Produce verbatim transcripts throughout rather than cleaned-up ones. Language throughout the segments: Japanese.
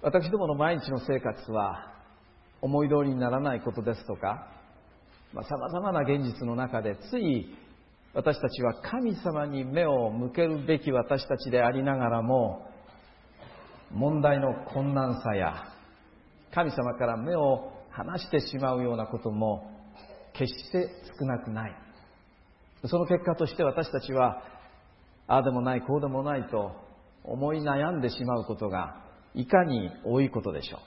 私どもの毎日の生活は思い通りにならないことですとか、まあ、様々な現実の中でつい私たちは神様に目を向けるべき私たちでありながらも、問題の困難さや神様から目を離してしまうようなことも決して少なくない。その結果として私たちはああでもないこうでもないと思い悩んでしまうことがいかに多いことでしょう。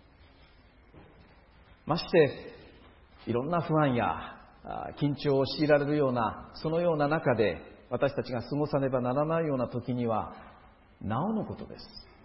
ましていろんな不安や緊張を強いられるようなそのような中で私たちが過ごさねばならないような時にはなおのことです。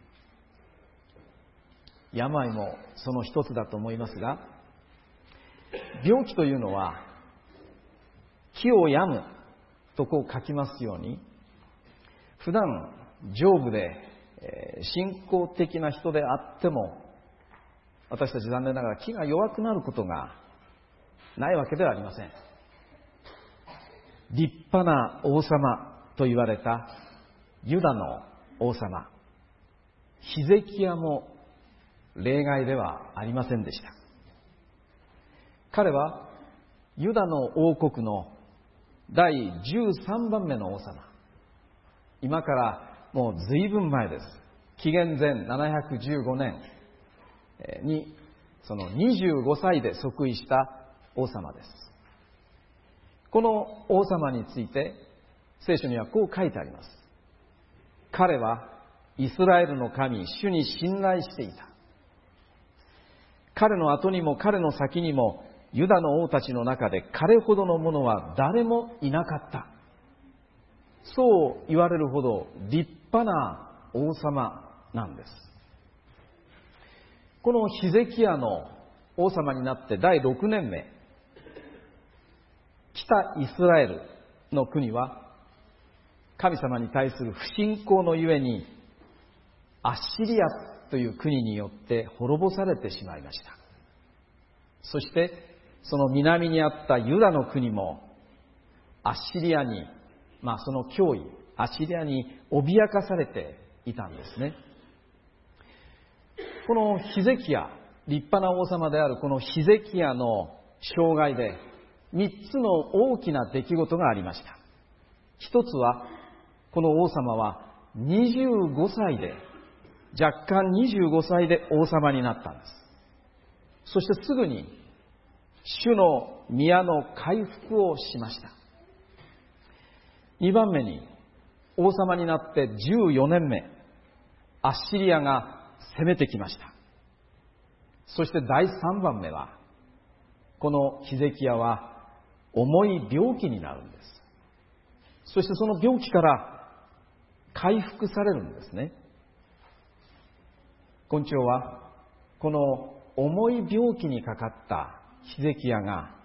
病もその一つだと思いますが、病気というのは気を病むとこう書きますように、普段丈夫で信仰的な人であっても私たち残念ながら気が弱くなることがないわけではありません。立派な王様と言われたユダの王様ヒゼキヤも例外ではありませんでした。彼はユダの王国のだいじゅうさんばんめの王様、今からもう随分前です。紀元前ななひゃくじゅうごねんにそのにじゅうごさいで即位した王様です。この王様について聖書にはこう書いてあります。彼はイスラエルの神主に信頼していた。彼の後にも彼の先にもユダの王たちの中で彼ほどの者は誰もいなかった。そう言われるほど立派な王様なんです。このヒゼキヤの王様になってだいろくねんめ、北イスラエルの国は神様に対する不信仰のゆえにアッシリアという国によって滅ぼされてしまいました。そしてその南にあったユダの国もアッシリアに、まあその脅威、アッシリアに脅かされていたんですね。このヒゼキヤ、立派な王様であるこのヒゼキヤの生涯で三つの大きな出来事がありました。一つは、この王様はにじゅうごさいで、若干にじゅうごさいで王様になったんです。そしてすぐに主の宮の回復をしました。二番目に、王様になってじゅうよねんめ、アッシリアが攻めてきました。そしてだいさんばんめは、このヒゼキヤは重い病気になるんです。そしてその病気から回復されるんですね。今朝はこの重い病気にかかったヒゼキヤが、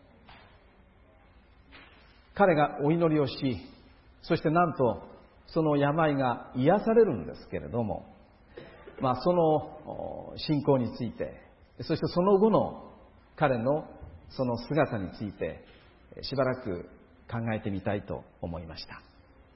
彼がお祈りをし、そしてなんとその病が癒されるんですけれども、まあその信仰について、そしてその後の彼のその姿についてしばらく考えてみたいと思いました。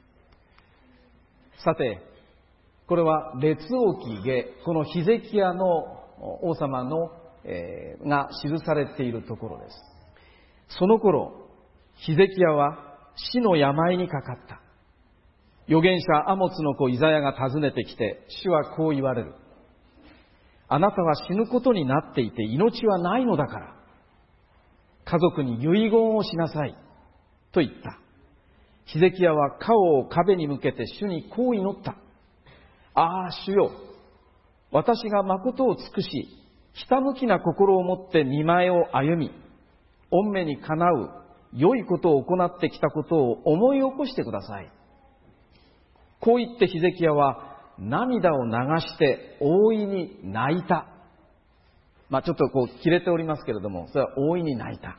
さて、これは列王記下、このヒゼキヤの王様の、えー、が記されているところです。その頃、ヒゼキヤは死の病にかかった。預言者アモツの子イザヤが訪ねてきて、主はこう言われる。あなたは死ぬことになっていて命はないのだから、家族に遺言をしなさいと言った。ヒゼキヤは顔を壁に向けて主にこう祈った。ああ主よ、私が誠を尽くし、ひたむきな心を持って御前を歩み、御目にかなう良いことを行ってきたことを思い起こしてください。こう言ってヒゼキヤは涙を流して大いに泣いた。まあちょっとこう切れておりますけれども、それは大いに泣いた。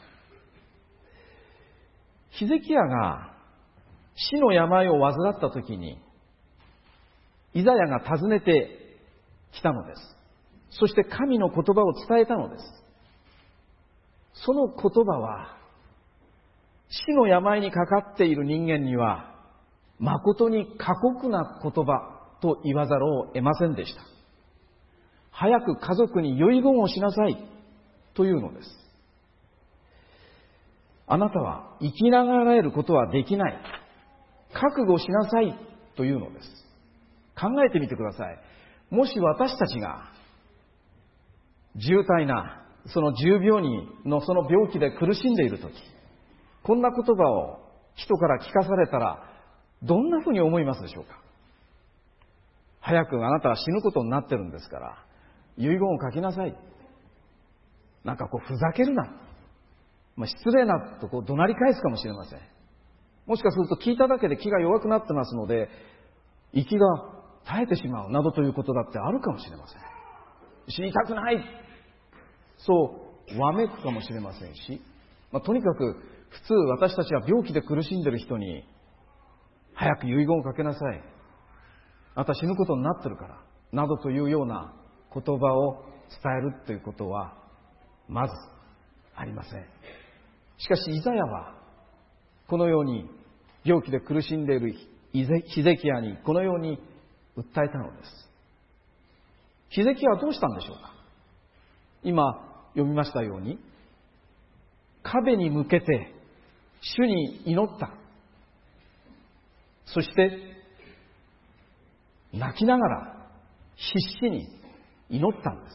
ヒゼキヤが死の病を患った時に、イザヤが訪ねてきたのです。そして神の言葉を伝えたのです。その言葉は、死の病にかかっている人間には、誠に過酷な言葉と言わざるを得ませんでした。 早く家族に遺言をしなさいというのです。あなたは生きながらえることはできない。覚悟しなさいというのです。考えてみてください。もし私たちが重大なその重病にのその病気で苦しんでいるとき、こんな言葉を人から聞かされたらどんなふうに思いますでしょうか。早くあなたは死ぬことになってるんですから遺言を書きなさい。なんかこうふざけるな、まあ、失礼なとこう怒鳴り返すかもしれません。もしかすると聞いただけで気が弱くなってますので息が絶えてしまうなどということだってあるかもしれません。死にたくない、そうわめくかもしれませんし、まあ、とにかく普通私たちは病気で苦しんでいる人に早く遺言をかけなさい、あなた死ぬことになってるからなどというような言葉を伝えるということはまずありません。しかしイザヤはこのように病気で苦しんでいるヒゼキヤにこのように訴えたのです。ヒゼキヤはどうしたんでしょうか。今読みましたように壁に向けて主に祈った。そして泣きながら必死に祈ったんです。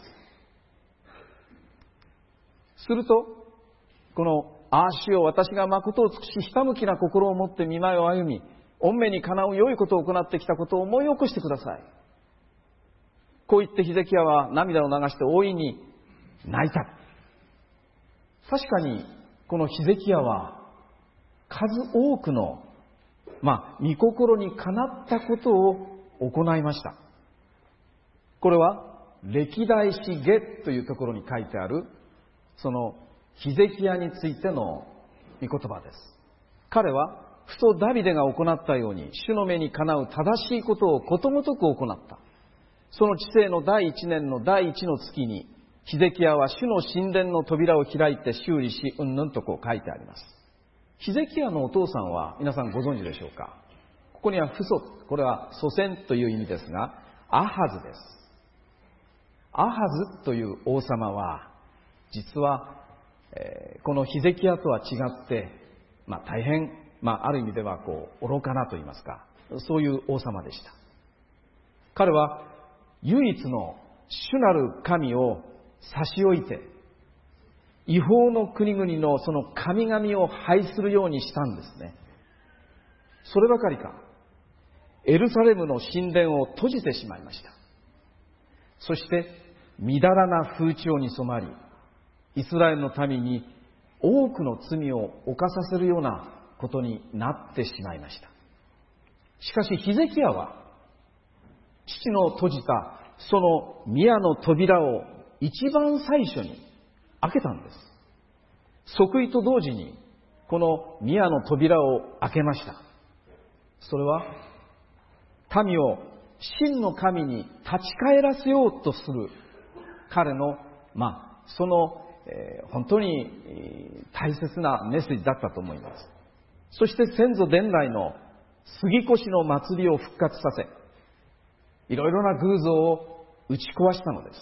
するとこのああ主よ、私が誠を尽くしひたむきな心を持って御前を歩み御目にかなう良いことを行ってきたことを思い起こしてください。こう言ってヒゼキヤは涙を流して大いに泣いた。確かにこのヒゼキヤは数多くのまあ御心にかなったことを行いました。これは歴代史下というところに書いてあるそのヒゼキヤについての御言葉です。彼はふとダビデが行ったように主の目にかなう正しいことをことごとく行った。その治世の第一年の第一の月にヒゼキヤは主の神殿の扉を開いて修理しうんぬんとこう書いてあります。ヒゼキヤのお父さんは皆さんご存知でしょうか。ここには父祖、これは祖先という意味ですがアハズです。アハズという王様は実は、えー、このヒゼキヤとは違って、まあ、大変、まあ、ある意味ではこう愚かなと言いますかそういう王様でした。彼は唯一の主なる神を差し置いて違法の国々のその神々を拝するようにしたんですね。そればかりかエルサレムの神殿を閉じてしまいました。そしてみだらな風潮に染まりイスラエルの民に多くの罪を犯させるようなことになってしまいました。しかしヒゼキヤは父の閉じたその宮の扉を一番最初に開けたんです。即位と同時にこの宮の扉を開けました。それは民を真の神に立ち返らせようとする彼の、まあ、その、えー、本当に、えー、大切なメッセージだったと思います。そして先祖伝来の杉越の祭りを復活させいろいろな偶像を打ち壊したのです。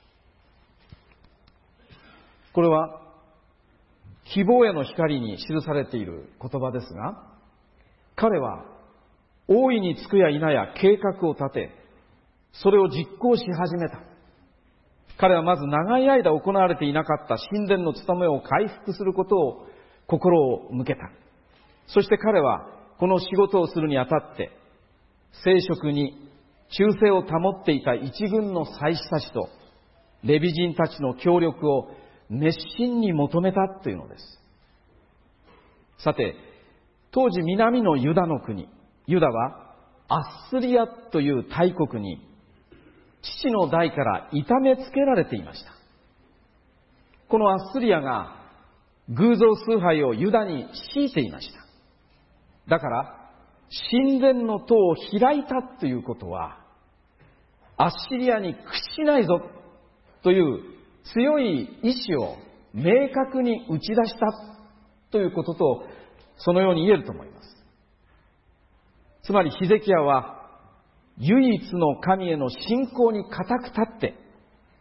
これは希望への光に記されている言葉ですが、彼は大いにつくや否や計画を立てそれを実行し始めた。彼はまず長い間行われていなかった神殿の務めを回復することを心を向けた。そして彼はこの仕事をするにあたって聖職に忠誠を保っていた一軍の祭司たちとレビ人たちの協力を熱心に求めたというのです。さて、当時南のユダの国、ユダはアッスリアという大国に父の代から痛めつけられていました。このアッスリアが偶像崇拝をユダに強いていました。だから神殿の戸を開いたということはアッシリアに屈しないぞという強い意志を明確に打ち出したということとそのように言えると思います。つまりヒゼキヤは唯一の神への信仰に固く立って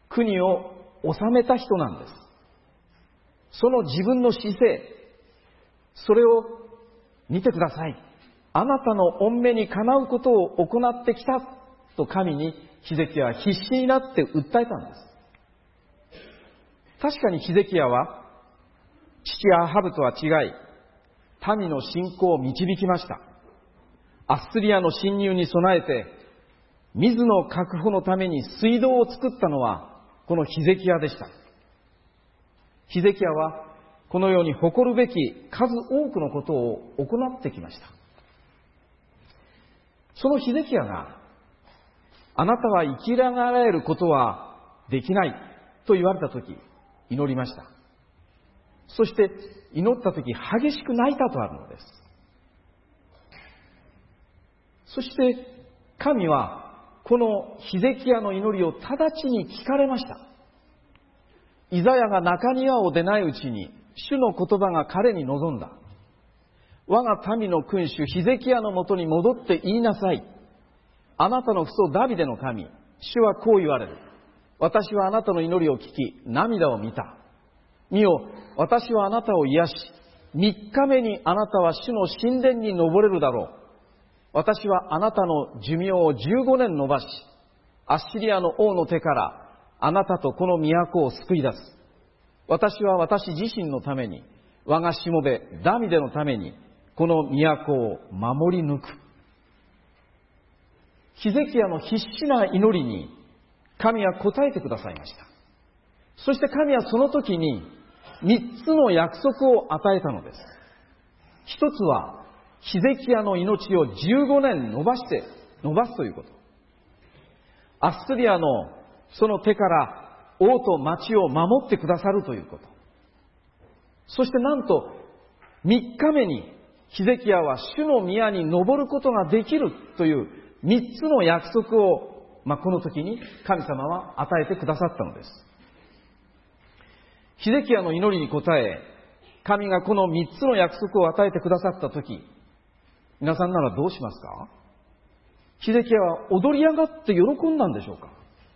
国を治めた人なんです。その自分の姿勢、それを見てください。あなたの御目にかなうことを行ってきたと神にヒゼキヤは必死になって訴えたんです。確かにヒゼキヤは父アハブとは違い、民の信仰を導きました。アッスリアの侵入に備えて水の確保のために水道を作ったのはこのヒゼキヤでした。ヒゼキヤはこのように誇るべき数多くのことを行ってきました。そのヒゼキヤが、あなたは生きられることはできないと言われたとき、祈りました。そして祈ったとき激しく泣いたとあるのです。そして神はこのヒゼキヤの祈りを直ちに聞かれました。イザヤが中庭を出ないうちに主の言葉が彼に臨んだ。我が民の君主ヒゼキヤのもとに戻って言いなさい。あなたの父祖ダビデの神、主はこう言われる。私はあなたの祈りを聞き、涙を見た。見よ、私はあなたを癒し、三日目にあなたは主の神殿に登れるだろう。私はあなたの寿命を十五年延ばし、アッシリアの王の手からあなたとこの都を救い出す。私は私自身のために、我がしもべダビデのために、この都を守り抜く。ヒゼキヤの必死な祈りに神は答えてくださいました。そして神はその時に三つの約束を与えたのです。一つはヒゼキヤの命をじゅうごねん延ばして延ばすということ。アッスリアのその手から王と町を守ってくださるということ。そしてなんと三日目にヒゼキヤは主の宮に登ることができるという三つの約束を、まあ、この時に神様は与えてくださったのです。ヒゼキヤの祈りに応え、神がこの三つの約束を与えてくださった時、皆さんならどうしますか？ヒゼキヤは踊り上がって喜んだんでしょうか？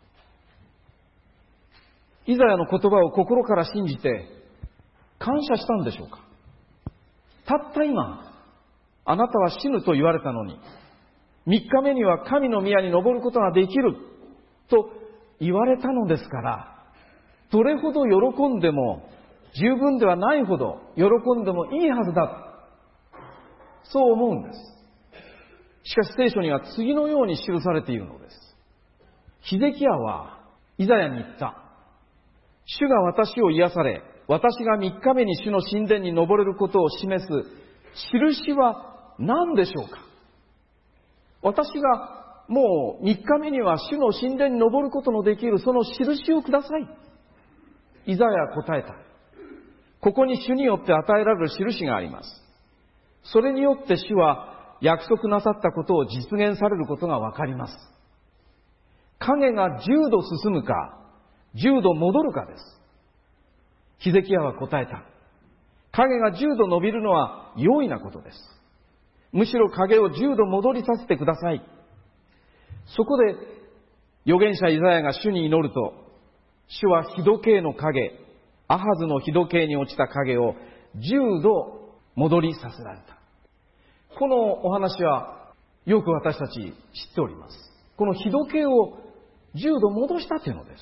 イザヤの言葉を心から信じて感謝したんでしょうか？たった今、あなたは死ぬと言われたのに、三日目には神の宮に登ることができると言われたのですから、どれほど喜んでも十分ではないほど喜んでもいいはずだ。そう思うんです。しかし聖書には次のように記されているのです。ヒゼキヤはイザヤに言った。主が私を癒され、私が三日目に主の神殿に登れることを示す印は何でしょうか？私がもう三日目には主の神殿に登ることのできるその印をください。イザヤは答えた。ここに主によって与えられる印があります。それによって主は約束なさったことを実現されることがわかります。影がじゅうど進むか、じゅうど戻るかです。ヒゼキヤは答えた。影がじゅうど伸びるのは容易なことです。むしろ影をじゅうど戻りさせてください。そこで預言者イザヤが主に祈ると、主は日時計の影、アハズの日時計に落ちた影をじゅうど戻りさせられた。このお話はよく私たち知っております。この日時計をじゅうど戻したというのです。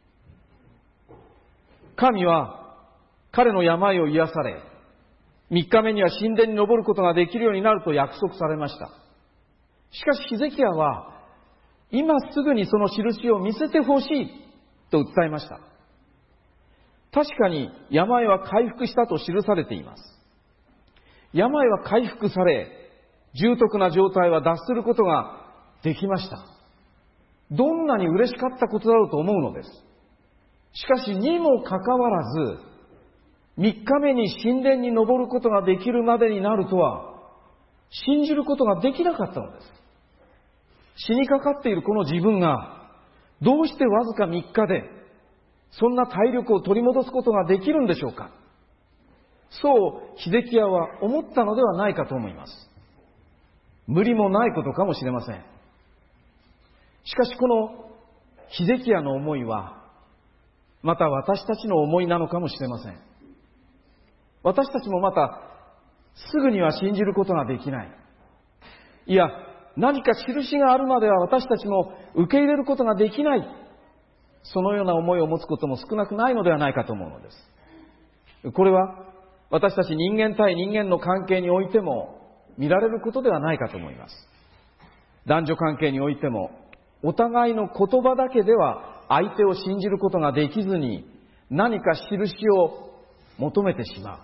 神は彼の病を癒され、三日目には神殿に登ることができるようになると約束されました。しかしヒゼキヤは、今すぐにその印を見せてほしいと訴えました。確かに病は回復したと記されています。病は回復され、重篤な状態は脱することができました。どんなに嬉しかったことだろうと思うのです。しかしにもかかわらず、三日目に神殿に登ることができるまでになるとは信じることができなかったのです。死にかかっているこの自分がどうしてわずか三日でそんな体力を取り戻すことができるんでしょうか。そうヒゼキヤは思ったのではないかと思います。無理もないことかもしれません。しかしこのヒゼキヤの思いはまた私たちの思いなのかもしれません。私たちもまたすぐには信じることができない。いや、何か印があるまでは私たちも受け入れることができない。そのような思いを持つことも少なくないのではないかと思うのです。これは私たち人間対人間の関係においても見られることではないかと思います。男女関係においてもお互いの言葉だけでは相手を信じることができずに何か印を求めてしまう。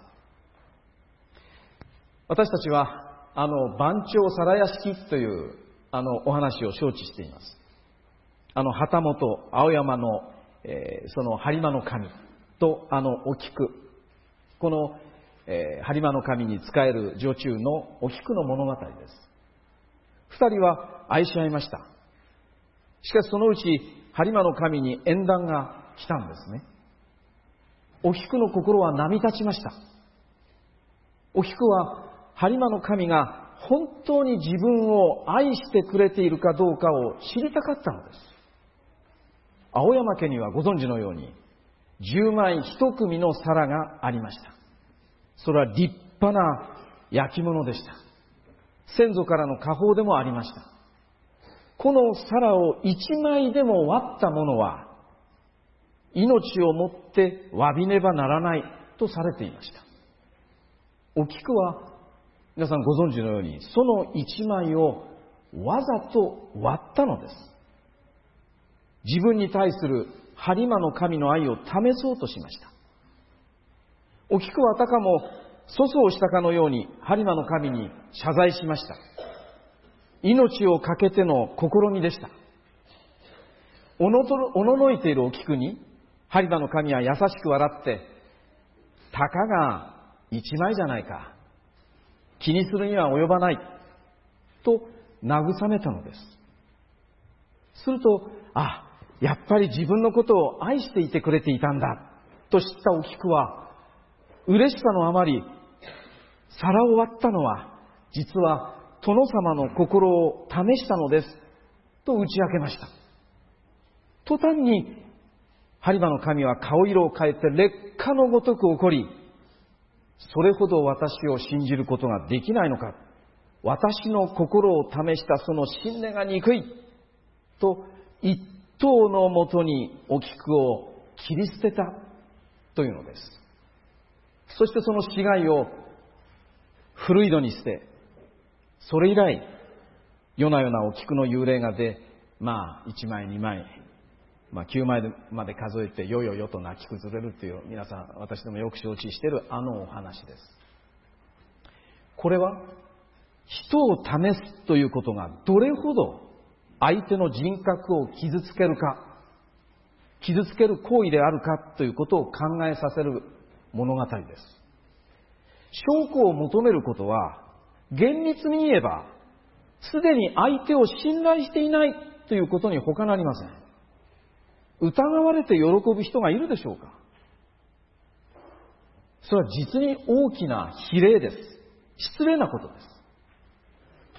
私たちはあの番長皿屋敷というあのお話を承知しています。あの旗本青山の、えー、その播磨の神とあのお菊、この、えー、播磨の神に仕える女中のお菊の物語です。二人は愛し合いました。しかしそのうち播磨の神に縁談が来たんですね。お菊の心は波立ちました。お菊は播磨の神が本当に自分を愛してくれているかどうかを知りたかったのです。青山家にはご存知のようにじゅうまい一組の皿がありました。それは立派な焼き物でした。先祖からの家宝でもありました。この皿を一枚でも割ったものは命をもって詫びねばならないとされていました。お菊は皆さんご存知のようにその一枚をわざと割ったのです。自分に対する播磨の神の愛を試そうとしました。お菊はあたかも粗相をしたかのように播磨の神に謝罪しました。命を懸けての試みでした。おのとおののいているお菊に播磨の神は優しく笑って、たかが一枚じゃないか、気にするには及ばないと慰めたのです。すると、あ、やっぱり自分のことを愛していてくれていたんだと知ったお菊は嬉しさのあまり、皿を割ったのは実は殿様の心を試したのですと打ち明けました。途端に播磨の神は顔色を変えて烈火のごとく怒り、それほど私を信じることができないのか、私の心を試したその信念が憎いと一刀のもとにお菊を切り捨てたというのです。そしてその死骸を古井戸に捨て、それ以来夜な夜なお菊の幽霊が出、まあいちまいにまい、まあ、きゅうまいまで数えてよよよと泣き崩れるという、皆さん私でもよく承知しているあのお話です。これは人を試すということがどれほど相手の人格を傷つけるか、傷つける行為であるかということを考えさせる物語です。証拠を求めることは厳密に言えばすでに相手を信頼していないということに他なりません。疑われて喜ぶ人がいるでしょうか。それは実に大きな非礼です。失礼なことです。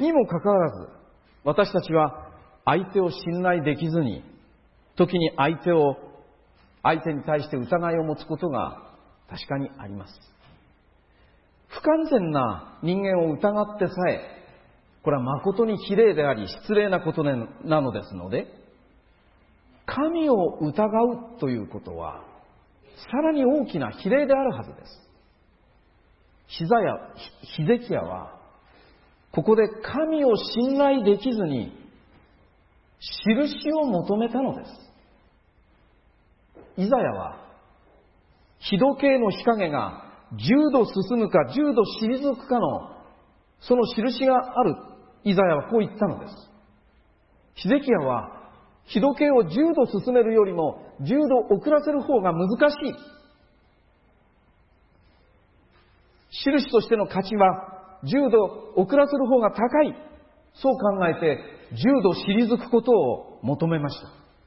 にもかかわらず、私たちは相手を信頼できずに、時に相手を、相手に対して疑いを持つことが確かにあります。不完全な人間を疑ってさえ、これは誠に非礼であり失礼なことなのですので、神を疑うということはさらに大きな非礼であるはずです。ヒザヤ、ヒゼキヤはここで神を信頼できずに印を求めたのです。イザヤは日時計の日陰がじゅうど進むかじゅうど退くかのその印がある。イザヤはこう言ったのです。ヒゼキヤは日時計をじゅうど進めるよりもじゅうど遅らせる方が難しい。印としての価値はじゅうど遅らせる方が高い。そう考えてじゅうど退くことを求めました。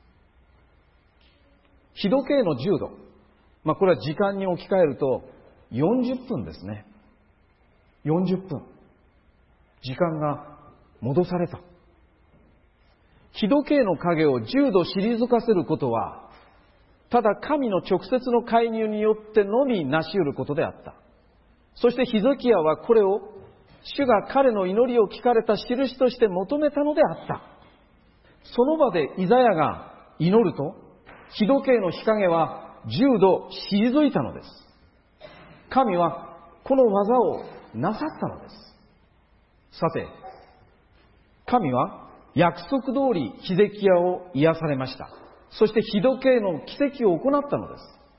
日時計のじゅうど。まあこれは時間に置き換えるとよんじゅっぷんですね。よんじゅっぷん。時間が戻された。日時計の影をじゅうど退かせることは、 ただ神の直接の介入によってのみ成し得ることであった。そしてヒゼキヤはこれを主が彼の祈りを聞かれた印として求めたのであった。その場でイザヤが祈ると、日時計の日陰は十度退いたのです。神はこの技をなさったのです。さて、神は約束通りヒゼキヤを癒されました。そして日時計の奇跡を行ったのです。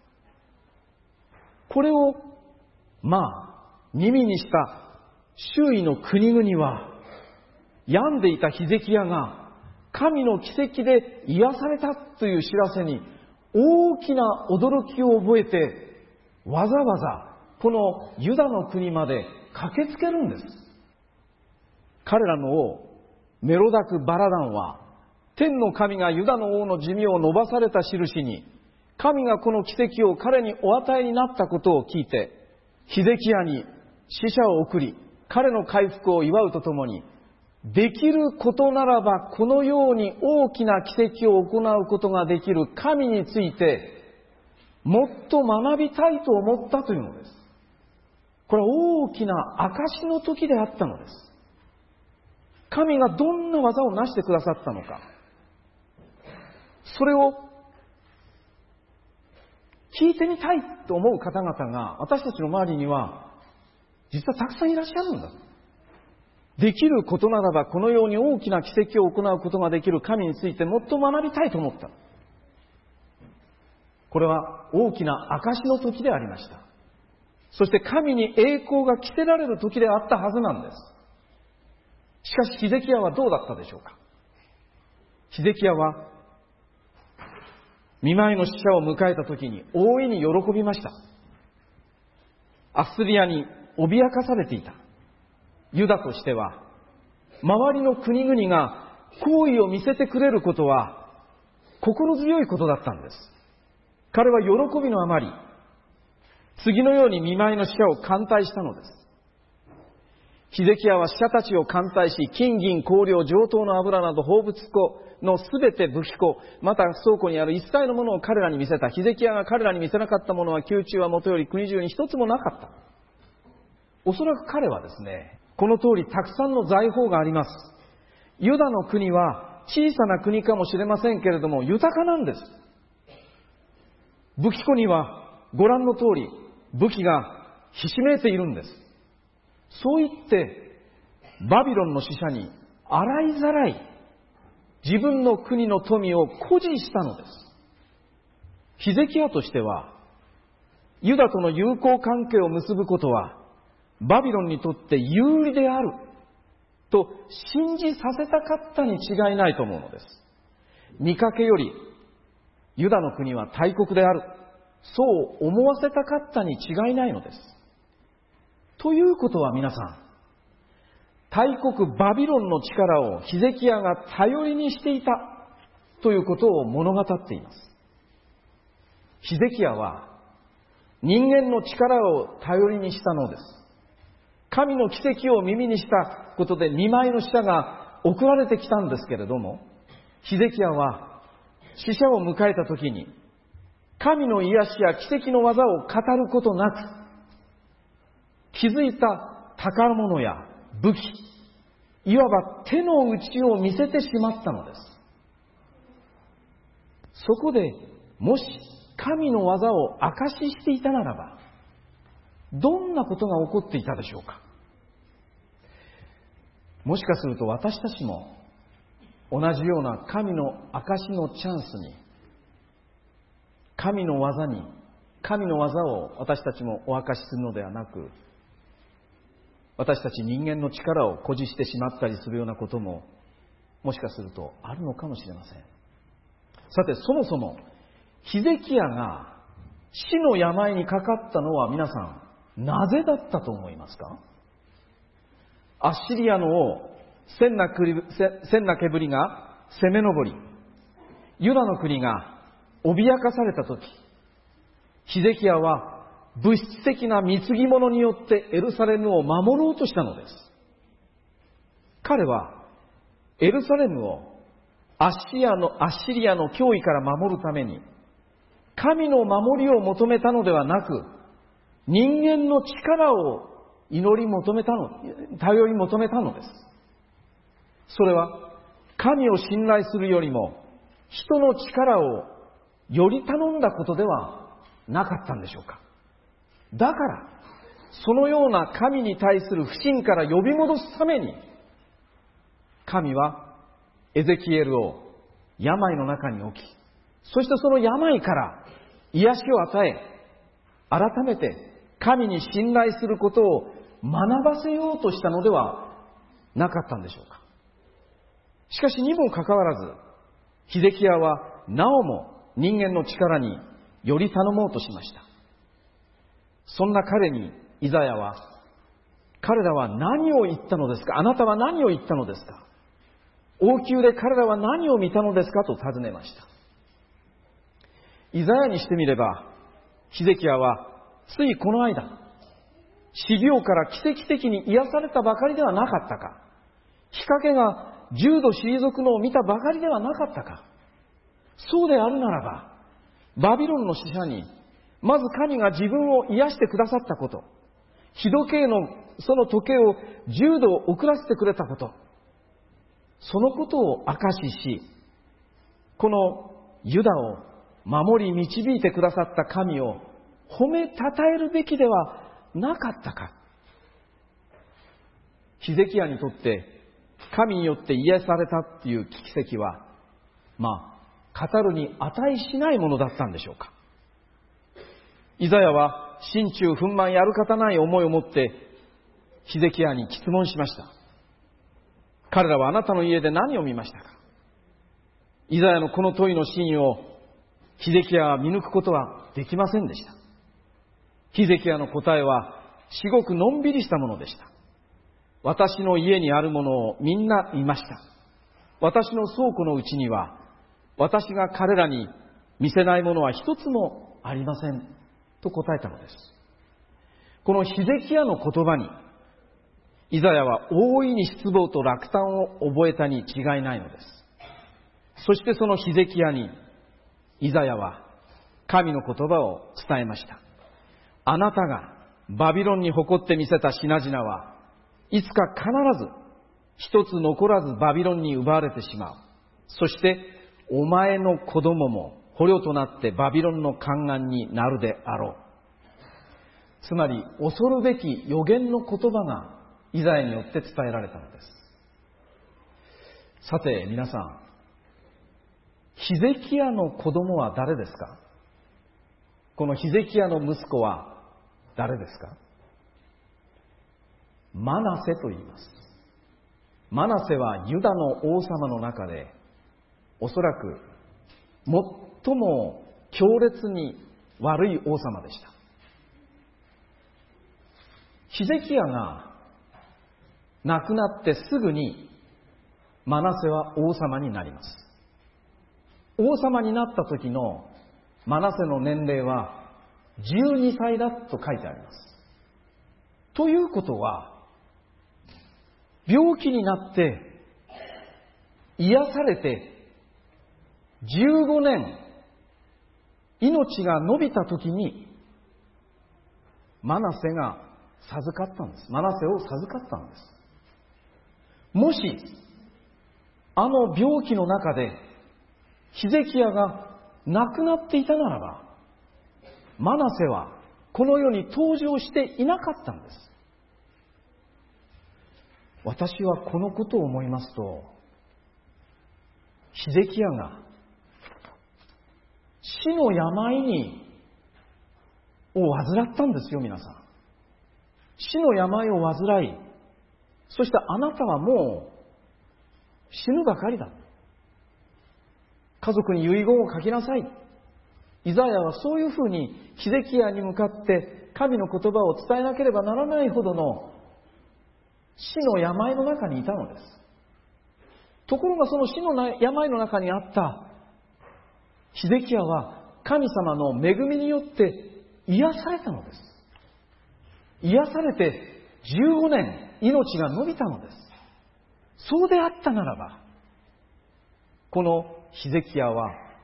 これをまあ耳にした周囲の国々は、病んでいたヒゼキヤが神の奇跡で癒されたという知らせに大きな驚きを覚えて、わざわざこのユダの国まで駆けつけるんです。彼らの王メロダク・バラダンは、天の神がユダの王の寿命を延ばされた印に、神がこの奇跡を彼にお与えになったことを聞いて、ヒゼキヤに使者を送り、彼の回復を祝うとともに、できることならばこのように大きな奇跡を行うことができる神についてもっと学びたいと思ったというのです。これは大きな証の時であったのです。神がどんな技を成してくださったのか、それを聞いてみたいと思う方々が私たちの周りには実はたくさんいらっしゃるんだ。できることならばこのように大きな奇跡を行うことができる神についてもっと学びたいと思った。これは大きな証の時でありました。そして神に栄光が着せられる時であったはずなんです。しかしヒゼキヤはどうだったでしょうか。ヒゼキヤは見舞いの使者を迎えた時に大いに喜びました。アッスリアに脅かされていたユダとしては、周りの国々が好意を見せてくれることは心強いことだったんです。彼は喜びのあまり、次のように見舞いの使者を歓待したのです。ヒゼキヤは使者たちを歓待し、金銀香料上等の油など宝物庫のすべて武器庫、また倉庫にある一切のものを彼らに見せた。ヒゼキヤが彼らに見せなかったものは宮中はもとより国中に一つもなかった。おそらく彼はですね、この通りたくさんの財宝があります。ユダの国は小さな国かもしれませんけれども豊かなんです。武器庫にはご覧の通り武器がひしめいているんです。そう言ってバビロンの使者に洗いざらい自分の国の富を誇示したのです。ヒゼキヤとしてはユダとの友好関係を結ぶことはバビロンにとって有利であると信じさせたかったに違いないと思うのです。見かけよりユダの国は大国である、そう思わせたかったに違いないのです。ということは皆さん、大国バビロンの力をヒゼキヤが頼りにしていたということを物語っています。ヒゼキヤは人間の力を頼りにしたのです。神の奇跡を耳にしたことで見舞いの使者が送られてきたんですけれども、ヒゼキヤは使者を迎えたときに神の癒しや奇跡の技を語ることなく、気づいた宝物や武器、いわば手の内を見せてしまったのです。そこでもし神の技を証ししていたならば、どんなことが起こっていたでしょうか。もしかすると私たちも同じような神の証のチャンスに、神の技に、神の技を私たちもお証しするのではなく、私たち人間の力を誇示してしまったりするようなことももしかするとあるのかもしれません。さて、そもそもヒゼキヤが死の病にかかったのは皆さんなぜだったと思いますか。アッシリアの王センナケブリが攻め上り、ユダの国が脅かされたとき、ヒゼキヤは物質的な貢ぎ物によってエルサレムを守ろうとしたのです。彼はエルサレムをアッシリアの、アッシリアの脅威から守るために神の守りを求めたのではなく、人間の力を祈り求めたの、頼り求めたのです。それは神を信頼するよりも人の力をより頼んだことではなかったんでしょうか。だからそのような神に対する不信から呼び戻すために、神はエゼキエルを病の中に置き、そしてその病から癒しを与え、改めて神に信頼することを学ばせようとしたのではなかったんでしょうか。しかしにもかかわらず、ヒゼキヤはなおも人間の力により頼もうとしました。そんな彼にイザヤは、彼らは何を言ったのですか、あなたは何を言ったのですか、王宮で彼らは何を見たのですかと尋ねました。イザヤにしてみれば、ヒゼキヤはついこの間、死病から奇跡的に癒されたばかりではなかったか、日陰が十度退くのを見たばかりではなかったか。そうであるならば、バビロンの使者にまず神が自分を癒してくださったこと、日時計のその時計を十度遅らせてくれたこと、そのことを証しし、このユダを守り導いてくださった神を褒めたたえるべきではなかったか。ヒゼキヤにとって神によって癒されたっていう奇跡は、まあ語るに値しないものだったんでしょうか。イザヤは心中憤懣やる方ない思いを持ってヒゼキヤに質問しました。彼らはあなたの家で何を見ましたか。イザヤのこの問いの真意をヒゼキヤは見抜くことはできませんでした。ヒゼキヤの答えは至極のんびりしたものでした。私の家にあるものをみんな見ました。私の倉庫のうちには私が彼らに見せないものは一つもありませんと答えたのです。このヒゼキヤの言葉にイザヤは大いに失望と落胆を覚えたに違いないのです。そしてそのヒゼキヤにイザヤは神の言葉を伝えました。あなたがバビロンに誇って見せた品々はいつか必ず一つ残らずバビロンに奪われてしまう。そしてお前の子供も捕虜となってバビロンの宦官になるであろう。つまり恐るべき予言の言葉がイザヤによって伝えられたのです。さて皆さん、ヒゼキヤの子供は誰ですか。このヒゼキヤの息子は誰ですか。マナセと言います。マナセはユダの王様の中でおそらく最も強烈に悪い王様でした。ヒゼキヤが亡くなってすぐにマナセは王様になります。王様になった時のマナセの年齢はじゅうにさいだと書いてあります。ということは、病気になって癒されてじゅうごねん命が延びた時にマナセが授かったんです。マナセを授かったんです。もしあの病気の中でヒゼキヤが亡くなっていたならば、マナセはこの世に登場していなかったんです。私はこのことを思いますと、ヒゼキヤが死の病にを患ったんですよ。皆さん、死の病を患い、そしてあなたはもう死ぬばかりだ、家族に遺言を書きなさい。イザヤはそういうふうにヒゼキヤに向かって神の言葉を伝えなければならないほどの死の病の中にいたのです。ところがその死の病の中にあったヒゼキヤは神様の恵みによって癒されたのです。癒されてじゅうごねん命が延びたのです。そうであったならば、このヒゼキヤは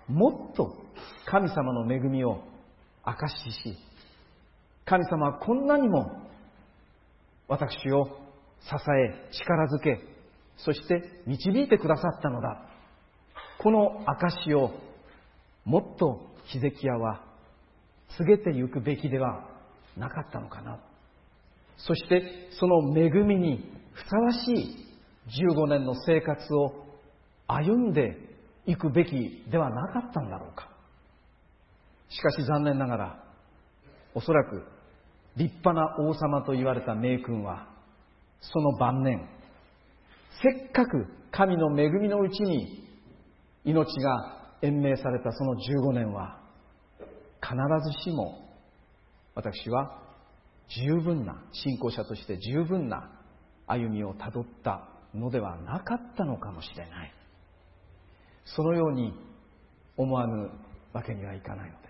もっと神様の恵みを証しし、神様はこんなにも私を支え、力づけ、そして導いてくださったのだ。この証をもっとヒゼキヤは告げてゆくべきではなかったのかな。そしてその恵みにふさわしいじゅうごねんの生活を歩んでいくべきではなかったんだろうか。しかし残念ながら、おそらく立派な王様と言われた名君は、その晩年、せっかく神の恵みのうちに命が延命されたそのじゅうごねんは、必ずしも私は十分な、信仰者として十分な歩みをたどったのではなかったのかもしれない。そのように思わぬわけにはいかないのです。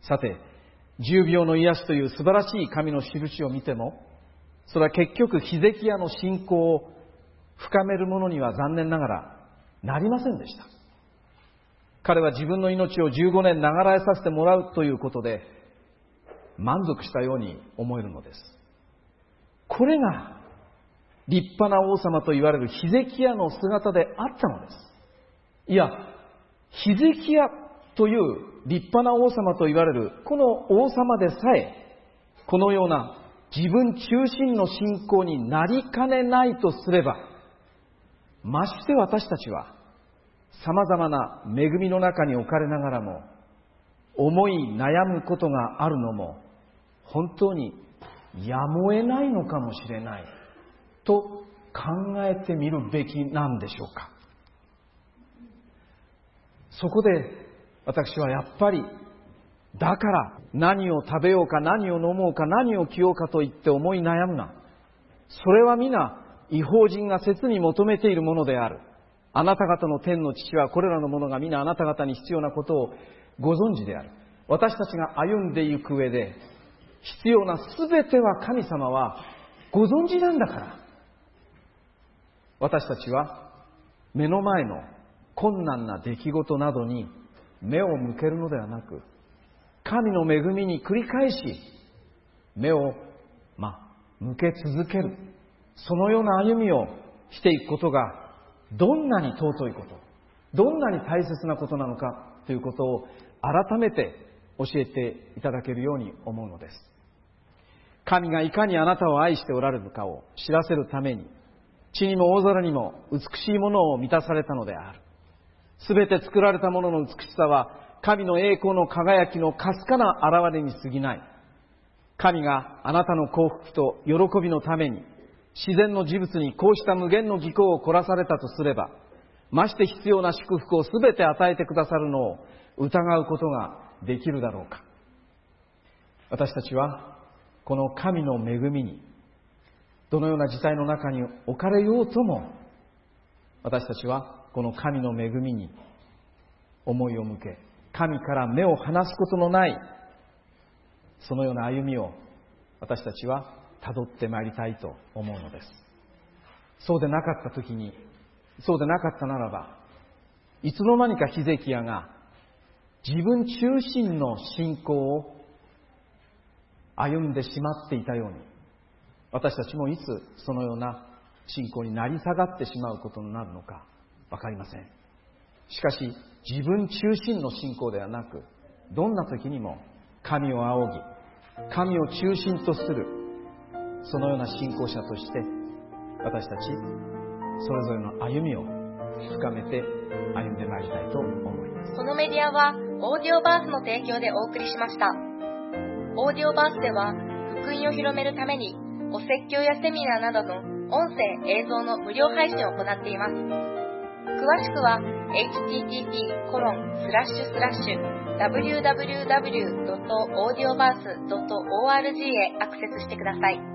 さて、重病の癒しという素晴らしい神の印を見ても、それは結局ヒゼキヤの信仰を深めるものには残念ながらなりませんでした。彼は自分の命をじゅうごねん長らえさせてもらうということで満足したように思えるのです。これが立派な王様と言われるヒゼキヤの姿であったのです。いや、ヒゼキヤという立派な王様と言われるこの王様でさえ、このような自分中心の信仰になりかねないとすれば、まして私たちは様々な恵みの中に置かれながらも思い悩むことがあるのも本当にやむを得ないのかもしれないと考えてみるべきなんでしょうか。そこで私はやっぱり、だから何を食べようか何を飲もうか何を着ようかと言って思い悩むな。それは皆異邦人が切に求めているものである。あなた方の天の父はこれらのものが皆あなた方に必要なことをご存知である。私たちが歩んでいく上で必要なすべては神様はご存知なんだから。私たちは目の前の困難な出来事などに目を向けるのではなく、神の恵みに繰り返し目を、ま、向け続ける、そのような歩みをしていくことがどんなに尊いこと、どんなに大切なことなのかということを改めて教えていただけるように思うのです。神がいかにあなたを愛しておられるかを知らせるために、地にも大空にも美しいものを満たされたのである。すべて作られたものの美しさは神の栄光の輝きのかすかな現れに過ぎない。神があなたの幸福と喜びのために自然の事物にこうした無限の技巧を凝らされたとすれば、まして必要な祝福をすべて与えてくださるのを疑うことができるだろうか。私たちはこの神の恵みにどのような事態の中に置かれようとも、私たちはこの神の恵みに思いを向け、神から目を離すことのないそのような歩みを私たちは辿ってまいりたいと思うのです。そうでなかった時に、そうでなかったならば、いつの間にかヒゼキヤが自分中心の信仰を歩んでしまっていたように、私たちもいつそのような信仰になり下がってしまうことになるのかわかりません。しかし自分中心の信仰ではなく、どんな時にも神を仰ぎ、神を中心とするそのような信仰者として私たちそれぞれの歩みを深めて歩んでまいりたいと思います。 このメディアはオーディオバースの提供でお送りしました。オーディオバースでは福音を広めるためにお説教やセミナーなどの音声映像の無料配信を行っています。詳しくは エイチティーティーピーコロンスラッシュスラッシュダブリューダブリューダブリュードットオーディオバースドットオーアールジー へアクセスしてください。